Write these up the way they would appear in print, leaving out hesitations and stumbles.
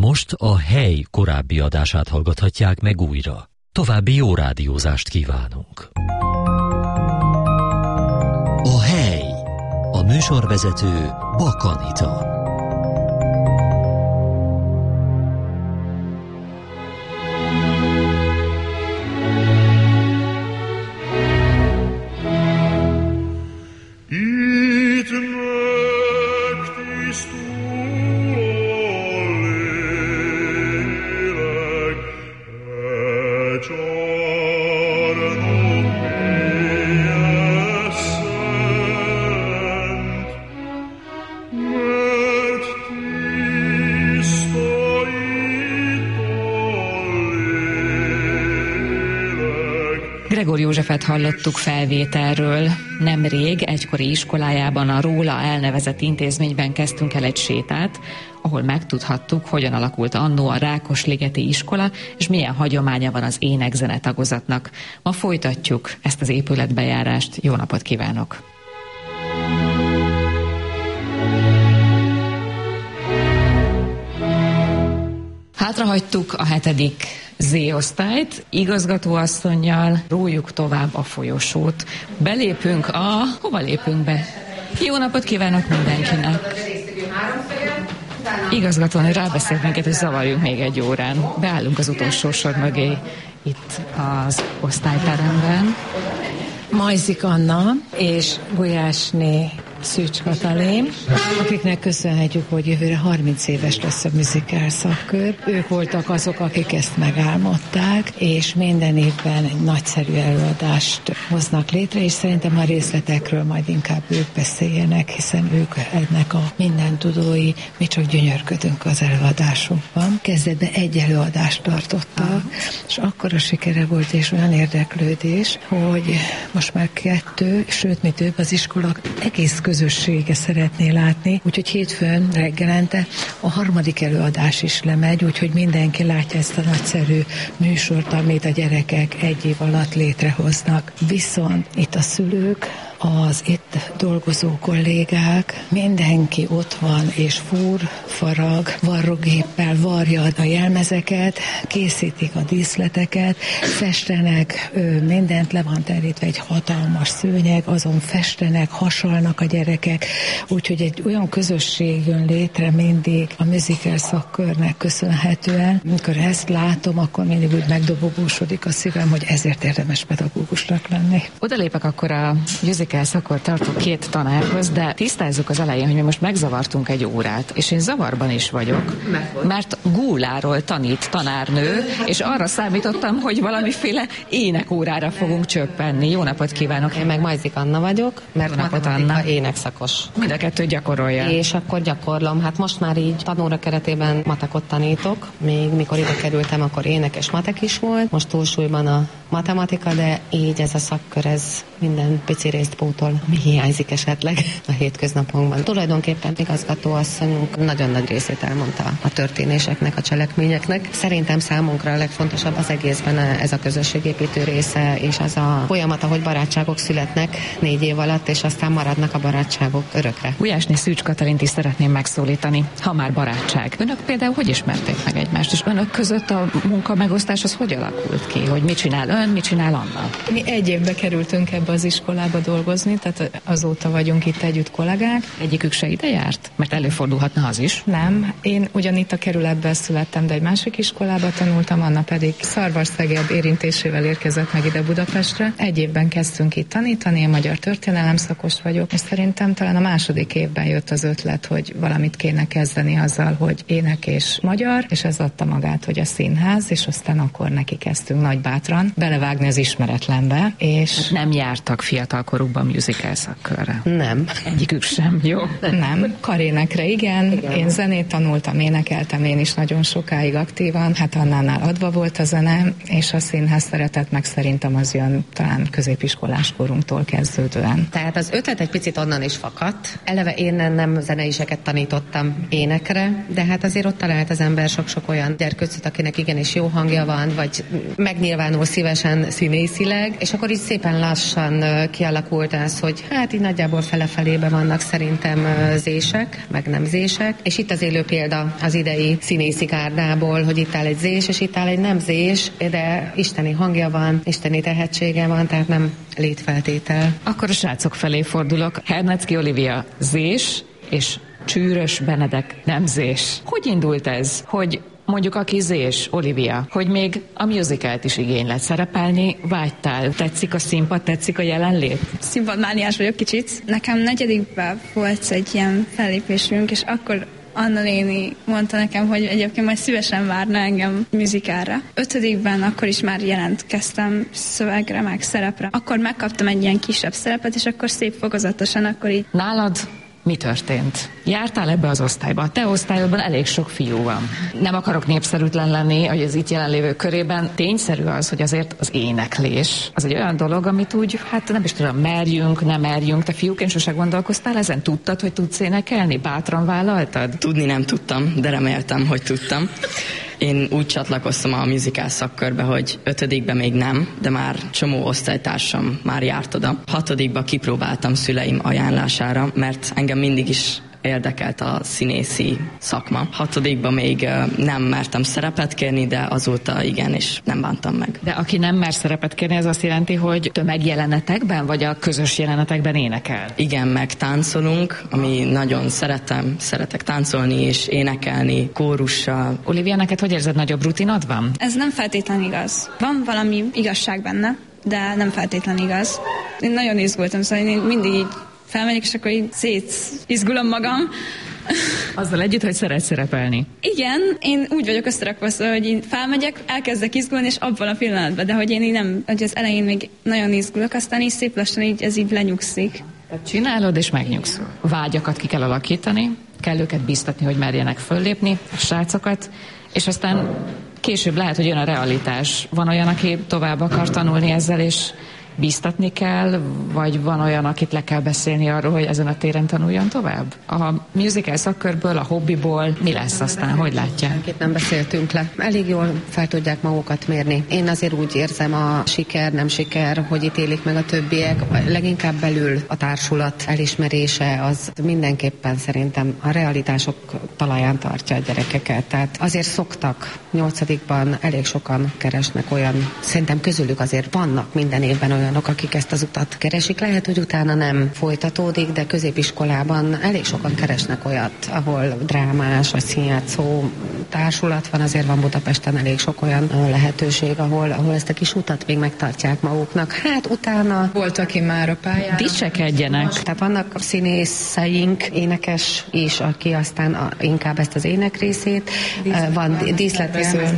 Most a Hely korábbi adását hallgathatják meg újra. További jó rádiózást kívánunk. A Hely. A műsorvezető Bak Anita. Gregor Józsefet hallottuk felvételről. Nemrég egykori iskolájában, a róla elnevezett intézményben kezdtünk el egy sétát, ahol megtudhattuk, hogyan alakult annó a Rákosligeti iskola, és milyen hagyománya van az ének-zene tagozatnak. Ma folytatjuk ezt az épületbejárást. Jó napot kívánok! Hátrahagytuk a 7. Z-osztályt, igazgatóasszonnyal rójuk tovább a folyosót. Belépünk Hova lépünk be? Jó napot kívánok mindenkinek! Igazgatónő rábeszélt minket, hogy zavarjunk még egy órán. Beállunk az utolsó sor mögé itt az osztályteremben. Majzik Anna és Gulyásné Szűcs Katalin, akiknek köszönhetjük, hogy jövőre 30 éves lesz a musical szakkör. Ők voltak azok, akik ezt megálmodták, és minden évben egy nagyszerű előadást hoznak létre, és szerintem a részletekről majd inkább ők beszéljenek, hiszen ők ennek a mindentudói, mi csak gyönyörködünk az előadásokban. Kezdetben egy előadást tartottak, és akkora sikere volt, és olyan érdeklődés, hogy most már 2, sőt, mi több, az iskola egész közössége szeretné látni, úgyhogy hétfőn reggelente a 3. előadás is lemegy, úgyhogy mindenki látja ezt a nagyszerű műsort, amit a gyerekek egy év alatt létrehoznak. Viszont itt a szülők, az itt dolgozó kollégák, mindenki ott van, és fúr, farag, varrógéppel varja a jelmezeket, készítik a díszleteket, festenek, mindent le van terítve, egy hatalmas szőnyeg, azon festenek, hasalnak a gyerekek, úgyhogy egy olyan közösség jön létre mindig a musical szakkörnek köszönhetően. Amikor ezt látom, akkor mindig úgy megdobogósodik a szívem, hogy ezért érdemes pedagógusnak lenni. Odalépek akkor a musical szakkor tartó 2 tanárhoz, de tisztázzuk az elején, hogy mi most megzavartunk egy órát, és én zavarban is vagyok, mert gúláról tanít tanárnő, és arra számítottam, hogy valamiféle énekórára fogunk csöppenni. Jó napot kívánok! Én meg Majzik Anna vagyok, mert matematika énekszakos. Mind a kettőt gyakorolja. És akkor gyakorlom. Hát most már így tanóra keretében matekot tanítok. Még mikor ide kerültem, akkor ének és matek is volt. Most túlsúlyban a matematika, de így ez a szakkör, ez minden pici részt pótol, mi hiányzik esetleg a hétköznapokban. Tulajdonképpen igazgatóasszonyunk nagyon nagy részét elmondta a történéseknek, a cselekményeknek. Szerintem számunkra a legfontosabb az egészben ez a közösségépítő része, és az a folyamat, ahogy barátságok születnek 4 év alatt, és aztán maradnak a barátságok örökre. Gulyásné Szűcs Katalint is szeretném megszólítani, ha már barátság. Önök például hogy ismerték meg egymást, és önök között a munkamegosztás az hogy alakult ki, hogy mit csinál ön, mit csinál Anna? Mi egy évbe kerültünk ebbe az iskolába dolgozni, tehát azóta vagyunk itt együtt kollégák. Egyikük se ide járt? Mert előfordulhatna az is. Nem, én ugyanitt a kerületben születtem, de egy másik iskolába tanultam, Anna pedig Szarvas-Szeged érintésével érkezett meg ide Budapestre. Egy évben kezdtünk itt tanítani, én magyar történelem szakos vagyok, és szerintem talán a 2. évben jött az ötlet, hogy valamit kéne kezdeni azzal, hogy ének és magyar, és ez adta magát, hogy a színház, és aztán akkor neki kezdtünk nagy bátran belevágni az ismeretlenbe, és nem jártak fiatalkorukban musical szakkörre. Nem. Egyikük sem, jó? Nem. Karénekre igen. Én zenét tanultam, énekeltem én is nagyon sokáig aktívan. Hát Annánál adva volt a zene, és a színház szeretet meg szerintem az jön talán középiskolás korunktól kezdődően. Tehát az ötlet egy picit onnan is fakadt. Eleve én nem zeneiseket tanítottam énekre, de hát azért ott talált az ember sok-sok olyan gyerkőcöt, akinek igenis jó hangja van, vagy megnyilvánul szívesen színészileg, és akkor így szépen lassan kialakult volt az, hogy hát így nagyjából fele-felébe vannak szerintem zések, meg nem zések, és itt az élő példa az idei színészi gárdából, hogy itt áll egy zés, és itt áll egy nem zés, de isteni hangja van, isteni tehetsége van, tehát nem létfeltétel. Akkor a srácok felé fordulok. Hernecki Olivia zés, és Csűrös Benedek nem zés. Hogy indult ez, hogy mondjuk aki zés, Olivia, hogy még a musicalt is igényled szerepelni, vágytál? Tetszik a színpad, tetszik a jelenlét? Színpadmániás vagyok kicsit. Nekem 4. volt egy ilyen fellépésünk, és akkor Anna néni mondta nekem, hogy egyébként majd szívesen várna engem musicalre. 5. akkor is már jelentkeztem szövegre, meg szerepre. Akkor megkaptam egy ilyen kisebb szerepet, és akkor szép fokozatosan, akkor így... Nálad mi történt? Jártál ebbe az osztályba? A te osztályodban elég sok fiú van. Nem akarok népszerűtlen lenni, hogy az itt jelenlévő körében. Tényszerű az, hogy azért az éneklés az egy olyan dolog, amit úgy, hát nem is tudom, merjünk, nem merjünk. Te fiúként sose gondolkoztál ezen? Tudtad, hogy tudsz énekelni? Bátran vállaltad? Tudni nem tudtam, de reméltem, hogy tudtam. Én úgy csatlakoztam a musical szakkörbe, hogy 5. még nem, de már csomó osztálytársam már járt oda. 6. kipróbáltam szüleim ajánlására, mert engem mindig is érdekelt a színészi szakma. 6. még nem mertem szerepet kérni, de azóta igen, és nem bántam meg. De aki nem mer szerepet kérni, ez azt jelenti, hogy tömegjelenetekben, vagy a közös jelenetekben énekel? Igen, meg táncolunk, ami nagyon szeretek táncolni és énekelni, kórussal. Olivia, neked hogy érzed, nagyobb rutinod van? Ez nem feltétlenül igaz. Van valami igazság benne, de nem feltétlenül igaz. Én nagyon izgultam, szóval én mindig így felmegyek, és akkor így szétizgulom magam. Azzal együtt, hogy szeretsz szerepelni. Igen, én úgy vagyok összerakva, szóval, hogy én felmegyek, elkezdek izgulni, és abban a pillanatban, de hogy én így nem, hogy az elején még nagyon izgulok, aztán így szép lassan így, ez így lenyugszik. Tehát csinálod, és megnyugszol. Vágyakat ki kell alakítani, kell őket biztatni, hogy merjenek föllépni, a srácokat, és aztán később lehet, hogy jön a realitás. Van olyan, aki tovább akar tanulni ezzel, és bíztatni kell, vagy van olyan, akit le kell beszélni arról, hogy ezen a téren tanuljon tovább? A musical szakkörből, a hobbiból mi lesz aztán? Hogy látják? Senkit nem beszéltünk le. Elég jól fel tudják magukat mérni. Én azért úgy érzem, a siker, nem siker, hogy ítélik meg a többiek. Leginkább belül a társulat elismerése az mindenképpen szerintem a realitások talaján tartja a gyerekeket. Tehát azért szoktak 8-ban elég sokan keresnek olyan, szerintem közülük azért vannak minden évben olyanok, akik ezt az utat keresik. Lehet, hogy utána nem folytatódik, de középiskolában elég sokan keresnek olyat, ahol drámás vagy színjátszó társulat van, azért van Budapesten elég sok olyan lehetőség, ahol ezt a kis utat még megtartják maguknak. Hát utána... Volt, aki már a pályán. Dicsekedjenek. Tehát vannak színészeink, énekes is, aki aztán inkább ezt az ének részét, van díszlettervező,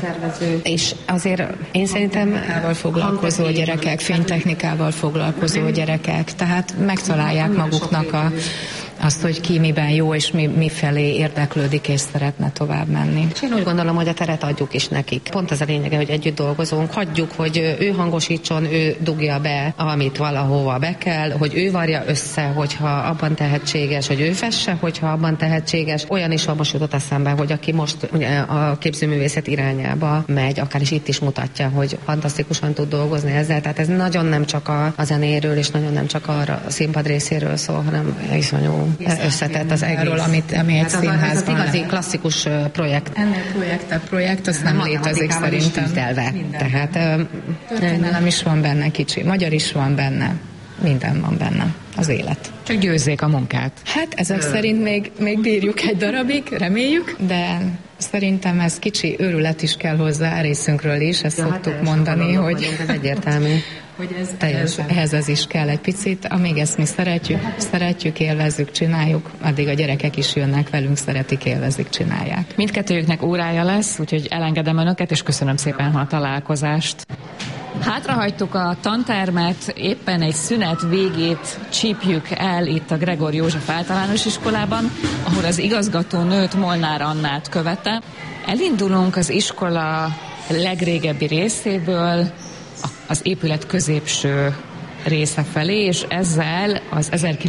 és azért én szerintem foglalkozó gyerekek, fénytechnikával foglalkozó gyerekek, tehát megtalálják maguknak azt, hogy ki miben jó, és mi felé érdeklődik, és szeretne tovább menni. És én úgy gondolom, hogy a teret adjuk is nekik. Pont az a lényege, hogy együtt dolgozunk, hagyjuk, hogy ő hangosítson, ő dugja be, amit valahova be kell, hogy ő varja össze, hogyha abban tehetséges, hogy ő fesse, hogyha abban tehetséges. Olyan is van, most jutott eszembe, hogy aki most ugye, a képzőművészet irányába megy, akár is itt is mutatja, hogy fantasztikusan tud dolgozni ezzel. Tehát ez nagyon nem csak a zenéről, és nagyon nem csak a színpad részéről szól, hanem iszonyú összetett az egész. Arról, ami egy színházban. Ez az igazi klasszikus projekt. Ennél projekt, az nem létezik szerintem. Tehát történelem is van benne kicsi, magyar is van benne, minden van benne, az élet. Csak győzzék a munkát. Hát ezek szerint még bírjuk egy darabig, reméljük, de szerintem ez kicsi őrület is kell hozzá részünkről is, ezt szoktuk mondani, hogy ez egyértelmű. Hogy ehhez ez is kell egy picit, amíg ezt mi szeretjük, élvezzük, csináljuk, addig a gyerekek is jönnek velünk, szeretik, élvezik, csinálják. Mindkettőjüknek órája lesz, úgyhogy elengedem önöket, és köszönöm szépen a találkozást. Hátrahagytuk a tantermet, éppen egy szünet végét csípjük el itt a Gregor József általános iskolában, ahol az igazgatónőt, Molnár Annát követte. Elindulunk az iskola legrégebbi részéből, az épület középső része felé, és ezzel az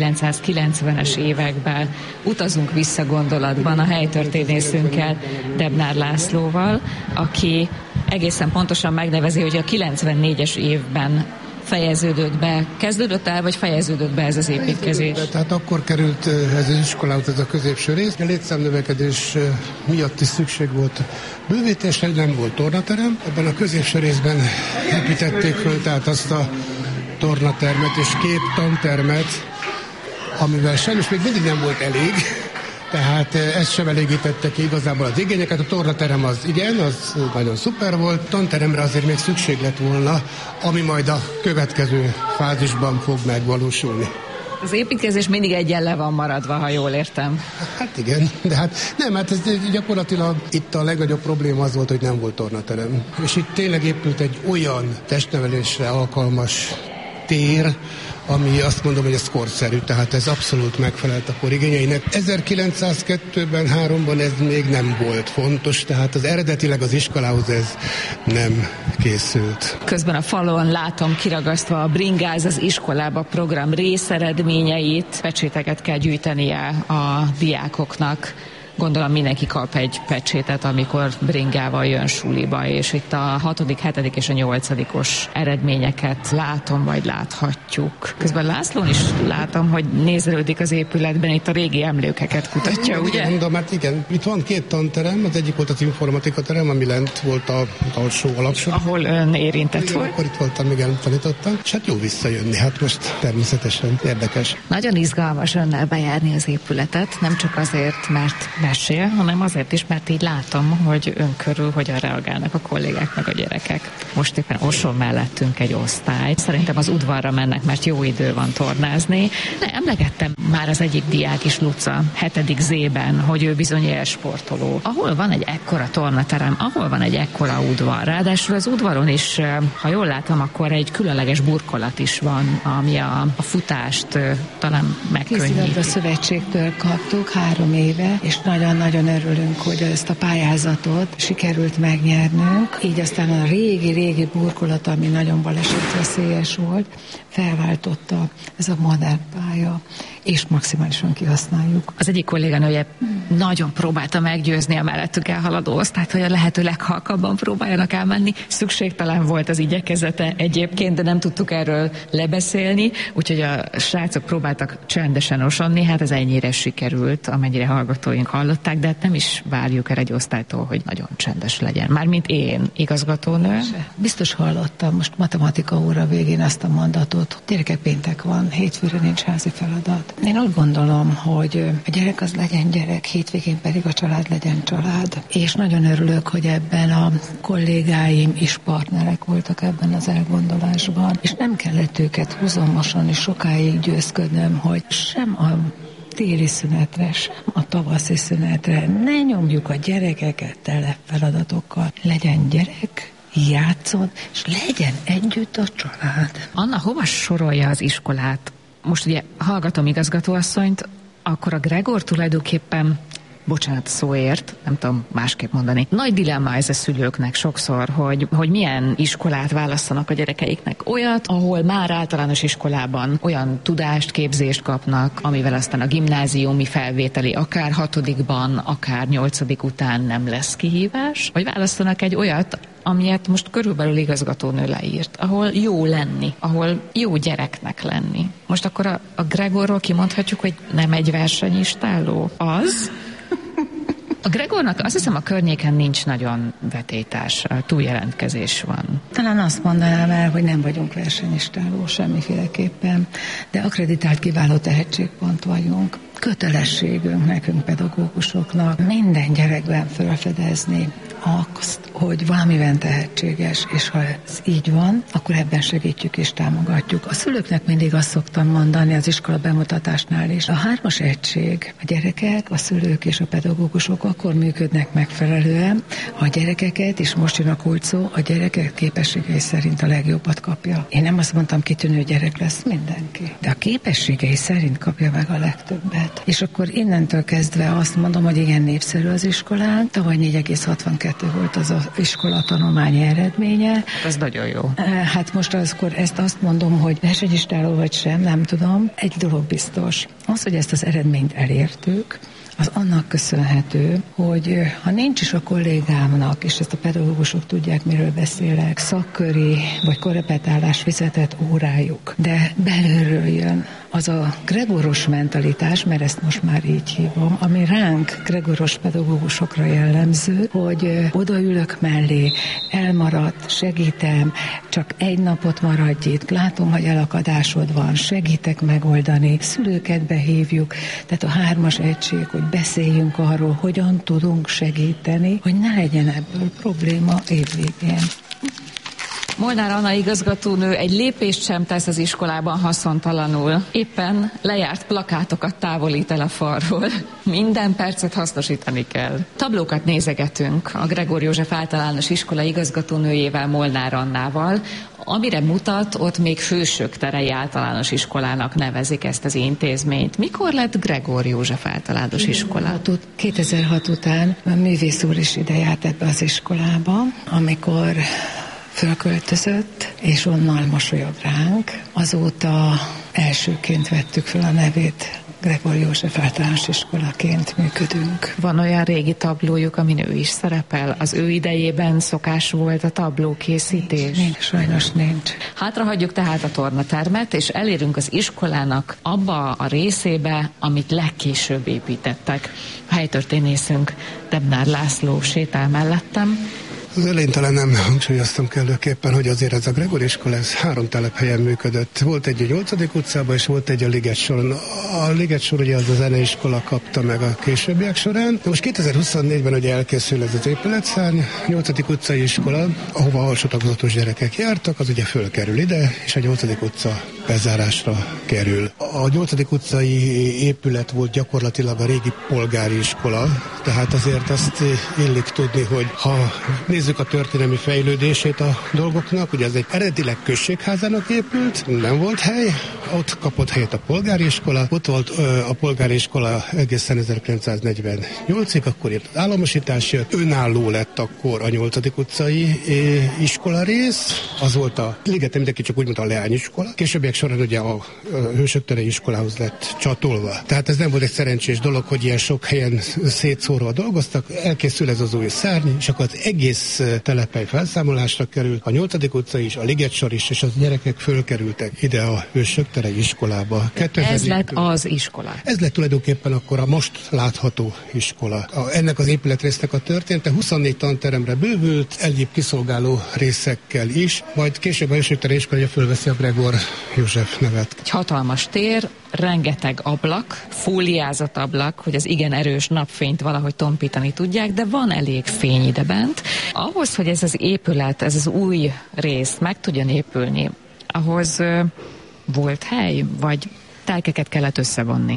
1990-es években utazunk vissza gondolatban a helytörténészünkkel, Debnár Lászlóval, aki egészen pontosan megnevezi, hogy a 94-es évben fejeződött be? Kezdődött el, vagy fejeződött be ez az építkezés? Tehát akkor került ez az iskolához ez a középső rész. A létszámnövekedés miatt is szükség volt bővítésre, nem volt tornaterem. Ebben a középső részben építették föl tehát azt a tornatermet és 2 tantermet, amivel sajnos még mindig nem volt elég. Tehát ezt sem elégítette ki igazából az igényeket. A tornaterem az igen, az nagyon szuper volt. Tanteremre azért még szükség lett volna, ami majd a következő fázisban fog megvalósulni. Az építkezés mindig egyen le van maradva, ha jól értem. Hát igen, de hát nem, hát ez gyakorlatilag itt a legnagyobb probléma az volt, hogy nem volt tornaterem. És itt tényleg épült egy olyan testnevelésre alkalmas tér, ami azt mondom, hogy ez korszerű, tehát ez abszolút megfelelt a kor igényeinek. 1902-ben, 3-ban ez még nem volt fontos, tehát az eredetileg az iskolához ez nem készült. Közben a falon látom kiragasztva a Bringáz az iskolába program részeredményeit, pecséteket kell gyűjtenie a diákoknak. Gondolom mindenki kap egy pecsétet, amikor bringával jön suliba, és itt a 6., 7. és a 8-os eredményeket látom, vagy láthatjuk. Közben Lászlón is látom, hogy nézelődik az épületben, itt a régi emlékeket kutatja, ugye? Igen, mondom, hát igen. Itt van 2 tanterem, az egyik volt az informatika terem, ami lent volt a alsó alapsor. Ahol ön érintett igen, volt. Akkor itt voltam, igen, tanítottam, és hát jó visszajönni, hát most természetesen érdekes. Nagyon izgalmas önnel bejárni az épületet, nem csak azért, mert mesél, hanem azért is, mert így látom, hogy ön körül hogyan reagálnak a kollégák meg a gyerekek. Most éppen Orson mellettünk egy osztály. Szerintem az udvarra mennek, mert jó idő van tornázni. De emlegettem már az egyik diák is, Luca, 7. Z-ben, hogy ő bizony élsportoló. Ahol van egy ekkora tornaterem, ahol van egy ekkora udvar. Ráadásul az udvaron is, ha jól látom, akkor egy különleges burkolat is van, ami a futást talán megkönnyíti. Kézilabda szövetségtől kaptuk 3 éve, és nagyon örülünk, hogy ezt a pályázatot sikerült megnyernünk. Így aztán a régi burkolat, ami nagyon balesetveszélyes volt, felváltotta ez a modern pálya, és maximálisan kihasználjuk. Az egyik kolléganője nagyon próbálta meggyőzni a mellettük elhaladó osztályt, hogy a lehető leghalkabban próbáljanak elmenni. Szükségtelen volt az igyekezete egyébként, de nem tudtuk erről lebeszélni, úgyhogy a srácok próbáltak csendesen osonni, hát ez ennyire sikerült, amennyire hallgatóink hallották, de hát nem is várjuk el egy osztálytól, hogy nagyon csendes legyen. Mármint én, igazgatónő. Biztos hallottam most matematika óra végén azt a mondatot, gyerekek, péntek van, hétfőre nincs házi feladat. Én úgy gondolom, hogy a gyerek az legyen gyerek, hétvégén pedig a család legyen család. És nagyon örülök, hogy ebben a kollégáim is partnerek voltak ebben az elgondolásban, és nem kellett őket húzamosan és sokáig győzködnöm, hogy sem a téli szünetre, sem a tavaszi szünetre ne nyomjuk a gyerekeket tele feladatokkal. Legyen gyerek, játszon, és legyen együtt a család. Anna, hova sorolja az iskolát? Most ugye hallgatom igazgatóasszonyt, akkor a Gregor tulajdonképpen, bocsánat szóért, nem tudom másképp mondani, nagy dilemma ez a szülőknek sokszor, hogy milyen iskolát választanak a gyerekeiknek. Olyat, ahol már általános iskolában olyan tudást, képzést kapnak, amivel aztán a gimnáziumi felvételi akár 6-ban, akár 8. után nem lesz kihívás, vagy választanak egy olyat, amilyet most körülbelül igazgatónő leírt, ahol jó lenni, ahol jó gyereknek lenni. Most akkor a Gregorról kimondhatjuk, hogy nem egy versenyistálló? Az? A Gregornak azt hiszem a környéken nincs nagyon vetélytárs, túljelentkezés van. Talán azt mondanám el, hogy nem vagyunk versenyistáló semmiféleképpen, de akreditált kiváló tehetségpont vagyunk. Kötelességünk nekünk pedagógusoknak minden gyerekben felfedezni azt, hogy valamiben tehetséges, és ha ez így van, akkor ebben segítjük és támogatjuk. A szülőknek mindig azt szoktam mondani az iskola bemutatásnál is. A 3-as egység, a gyerekek, a szülők és a pedagógusok akkor működnek megfelelően, ha a gyerekeket, és most jön a kulcs szó, a gyerekek képességei szerint a legjobbat kapja. Én nem azt mondtam, kitűnő gyerek lesz mindenki, de a képességei szerint kapja meg a legtöbbet. És akkor innentől kezdve azt mondom, hogy igen népszerű az iskolán. Tavaly 4,62 volt az az iskola tanulmányi eredménye. Ez nagyon jó. Hát most akkor ezt azt mondom, hogy versenyistáló vagy sem, nem tudom. Egy dolog biztos. Az, hogy ezt az eredményt elértük, az annak köszönhető, hogy ha nincs is a kollégámnak, és ezt a pedagógusok tudják, miről beszélek, szakköri vagy korrepetálás fizetett órájuk, de belülről jön az a gregoros mentalitás, mert ezt most már így hívom, ami ránk gregoros pedagógusokra jellemző, hogy odaülök mellé, elmaradt, segítem, csak egy napot maradj itt, látom, hogy elakadásod van, segítek megoldani, szülőket behívjuk, tehát a 3-as egység, hogy beszéljünk arról, hogyan tudunk segíteni, hogy ne legyen ebből probléma évvégén. Molnár Anna igazgatónő egy lépést sem tesz az iskolában haszontalanul. Éppen lejárt plakátokat távolít el a falról. Minden percet hasznosítani kell. Tablókat nézegetünk a Gregor József Általános Iskola igazgatónőjével, Molnár Annával. Amire mutat, ott még Fősök terei általános iskolának nevezik ezt az intézményt. Mikor lett Gregor József Általános Iskola? 2006 után a művész úr is ide járt ebbe az iskolába, amikor fölköltözött, és onnan mosolyog ránk. Azóta elsőként vettük fel a nevét, Gregor József Általános Iskolaként működünk. Van olyan régi tablójuk, amin ő is szerepel? Az ő idejében szokás volt a tablókészítés? Nincs, sajnos nincs. Hátrahagyjuk tehát a tornatermet, és elérünk az iskolának abba a részébe, amit legkésőbb építettek. A helytörténészünk Debnár László sétál mellettem. Az elején talán nem hangsúlyoztam kellőképpen, hogy azért ez a Gregor iskola, ez 3 telephelyen működött. Volt egy a 8. utcában, és volt egy a Ligetsoron. A Ligetsor ugye az a zeneiskola kapta meg a későbbiek során. De most 2024-ben ugye elkészül ez az épületszárny, 8. utcai iskola, ahova alsó tagozatos gyerekek jártak, az ugye fölkerül ide, és a 8. utca bezárásra kerül. A 8. utcai épület volt gyakorlatilag a régi polgári iskola, tehát azért azt illik tudni, hogy ha nézzük a történelmi fejlődését a dolgoknak, ugye ez egy eredetileg községházának épült, nem volt hely, ott kapott helyet a polgári iskola, ott volt a polgári iskola egészen 1948-ig, akkor itt az államosítás jött, önálló lett akkor a 8. utcai iskola rész, az volt a Ligeten, mindenki csak úgy mondta, a leányiskola. Későbbiek során ugye a Hősök terei iskolához lett csatolva. Tehát ez nem volt egy szerencsés dolog, hogy ilyen sok helyen szétszórva dolgoztak, elkészül ez az új szárny, és akkor az egész telephely felszámolásra került, a 8. utca is, a Ligetsor is, és a gyerekek fölkerültek ide a Hősök terei iskolába. Ez lett az iskola. Ez lett tulajdonképpen akkor a most látható iskola. Ennek az épületrésznek a története 24 tanteremre bővült, egyéb kiszolgáló részekkel is, majd később a Hősök terei iskola fölveszi a Gregor József nevet. Egy hatalmas tér, rengeteg ablak, fóliázott ablak, hogy az igen erős napfényt valahogy tompítani tudják, de van elég fény ide bent. Ahhoz, hogy ez az épület, ez az új rész meg tudjon épülni, ahhoz volt hely, vagy telkeket kellett összevonni?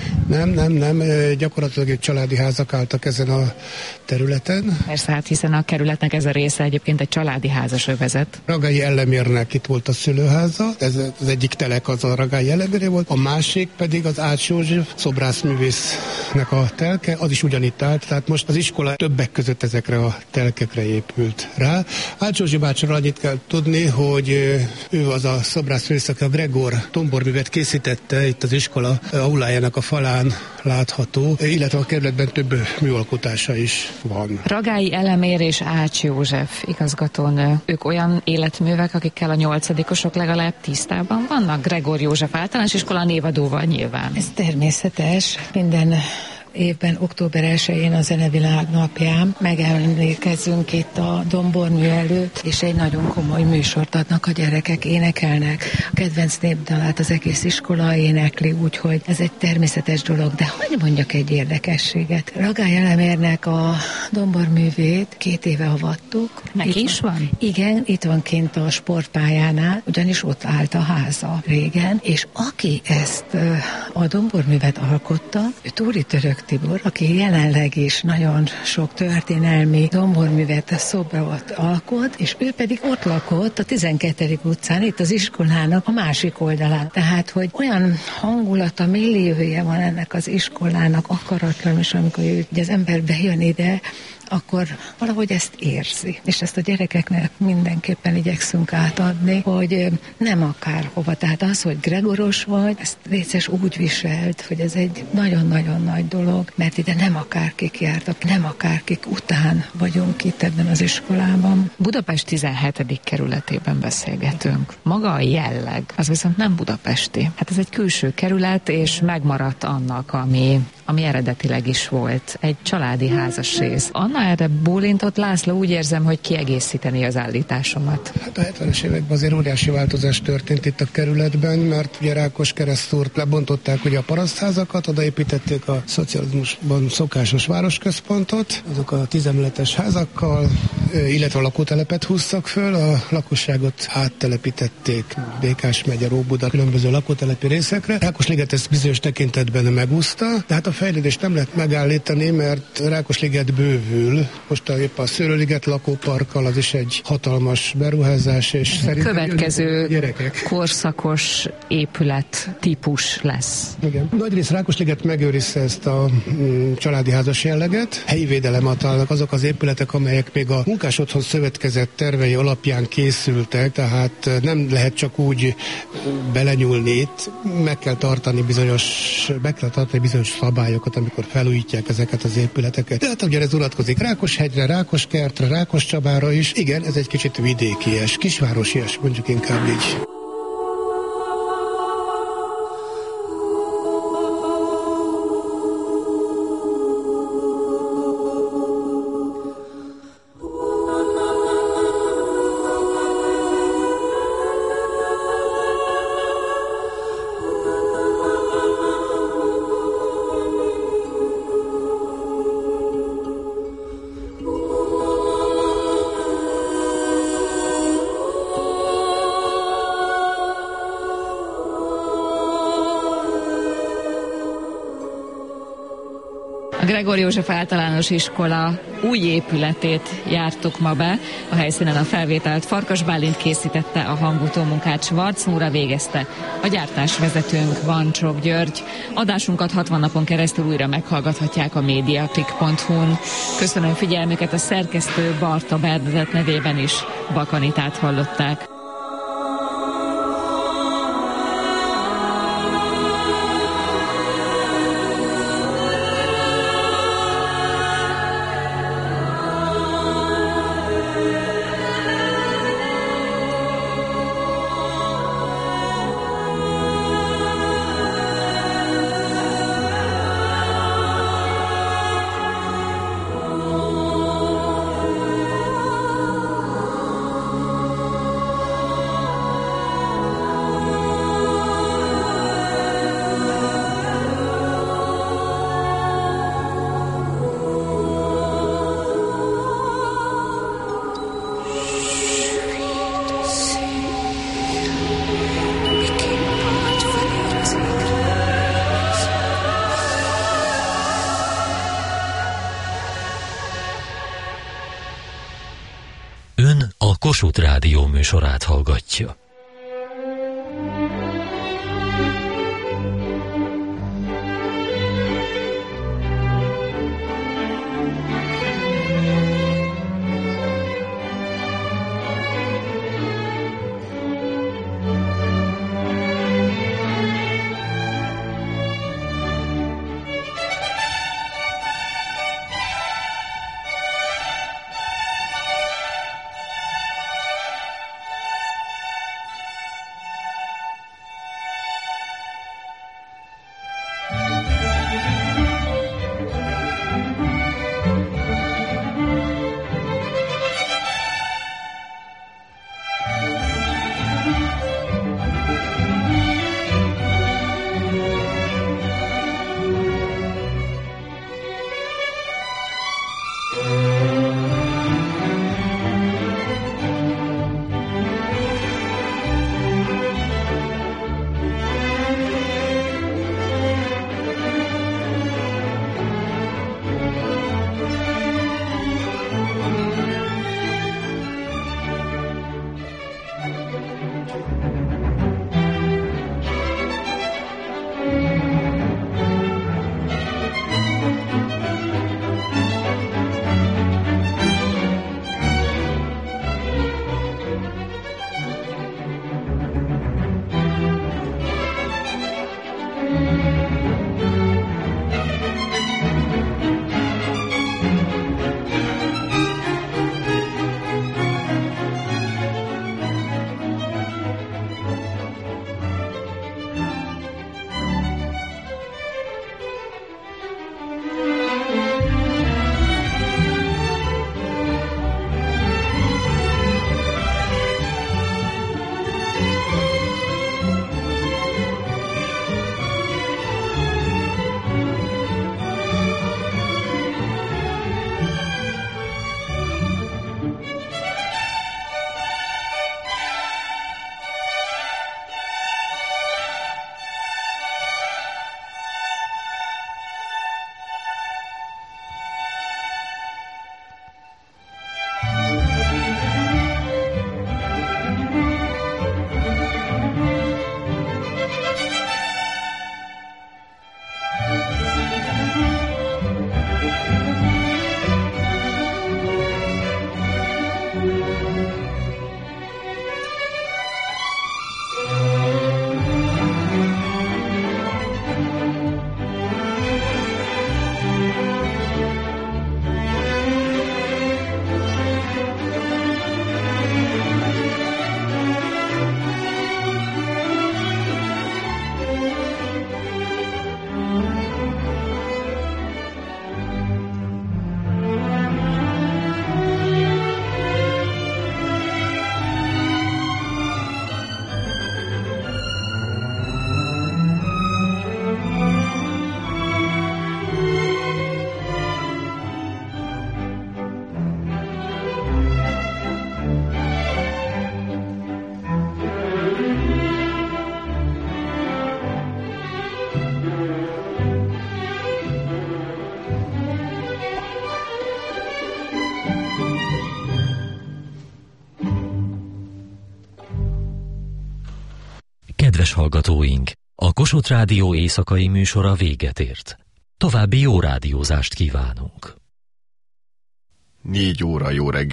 Nem. Gyakorlatilag egy családi házak álltak ezen a területen. Persze, hát hiszen a kerületnek ez a része egyébként egy családi házas övezet. Ragályi Ellemérnek itt volt a szülőháza, ez az egyik telek az a Ragályi Elleméré volt, a másik pedig az Ács József szobrászművésznek a telke, az is ugyanitt állt, tehát most az iskola többek között ezekre a telkekre épült rá. Ács József bácsiról annyit kell tudni, hogy ő az a szobrászművész, aki a Gregor tomborművet készítette, itt az iskola aulájának a falán látható, illetve a kerületben több műalkotása is van. Ragályi Elemér és Ács József igazgatónő. Ők olyan életművek, akikkel a 8-osok legalább tisztában vannak? Gregor József Általános Iskola névadóval nyilván. Ez természetes. Minden évben, október 1-én a Zenevilág napján megemlékezzünk itt a dombormű előtt, és egy nagyon komoly műsort adnak a gyerekek, énekelnek. A kedvenc népdalát az egész iskola énekli, úgyhogy ez egy természetes dolog. De hogy mondjak egy érdekességet? Ragályi Elemérnek a domborművét 2 éve avattuk. Neki is van? Igen, itt van kint a sportpályánál, ugyanis ott állt a háza régen, és aki ezt a domborművet alkotta, ő Túri Török Tibor, aki jelenleg is nagyon sok történelmi domborművet, szobrot alkot, és ő pedig ott lakott a 12. utcán, itt az iskolának a másik oldalán. Tehát, hogy olyan hangulata, milliója van ennek az iskolának, akaratlan, és amikor az ember bejön ide, akkor valahogy ezt érzi. És ezt a gyerekeknek mindenképpen igyekszünk átadni, hogy nem akárhova. Tehát az, hogy gregoros vagy, ezt létszes úgy viselt, hogy ez egy nagyon-nagyon nagy dolog, mert ide nem akárkik jártak, nem akárkik után vagyunk itt ebben az iskolában. Budapest 17. kerületében beszélgetünk. Maga a jelleg, az viszont nem budapesti. Hát ez egy külső kerület, és megmaradt annak, ami eredetileg is volt. Egy családi házas rész. Anna erre bólintott, László, úgy érzem, hogy kiegészíteni az állításomat. Hát a 70-es években azért óriási változás történt itt a kerületben, mert ugye Rákoskeresztúrt lebontották ugye a parasztházakat, odaépítették a szocializmusban szokásos városközpontot, azok a 10 emeletes házakkal, illetve a lakótelepet húztak föl, a lakosságot áttelepítették Békás megye, Óbuda, különböző lakótelepi részekre. Rákosliget ezt bizonyos tekintetben megúszta, de hát a fejlődést nem lehet megállítani, mert Rákosliget bővül. Most épp a Szőlőliget lakóparkkal, az is egy hatalmas beruházás, és szerintem következő korszakos épület típus lesz. Igen. Nagyrészt Rákosliget megőrizte ezt a családi házas jelleget. Helyi védelem adnak azok az épületek, amelyek még a Munkás Otthon Szövetkezet tervei alapján készültek, tehát nem lehet csak úgy belenyúlni itt, be kell tartani bizonyos szabályokat, amikor felújítják ezeket az épületeket. Tehát ugye ez vonatkozik Rákoshegyre, Rákoskertre, Rákoscsabára is. Igen, ez egy kicsit vidékies, kisvárosias, mondjuk inkább így. A Gregor József Általános Iskola új épületét jártuk ma be. A helyszínen a felvételt Farkas Bálint készítette, a hangutómunkát Schwarz Nóra végezte. A gyártásvezetőnk Vancsok György. Adásunkat 60 napon keresztül újra meghallgathatják a mediaclick.hu-n. Köszönöm figyelmüket, a szerkesztő Barta Bernadett nevében is Bakanitát hallották. Kossuth Rádió műsorát hallgatja. Kedves hallgatóink, a Kossuth Rádió éjszakai műsora véget ért. További jó rádiózást kívánunk. 4 óra jó reggel.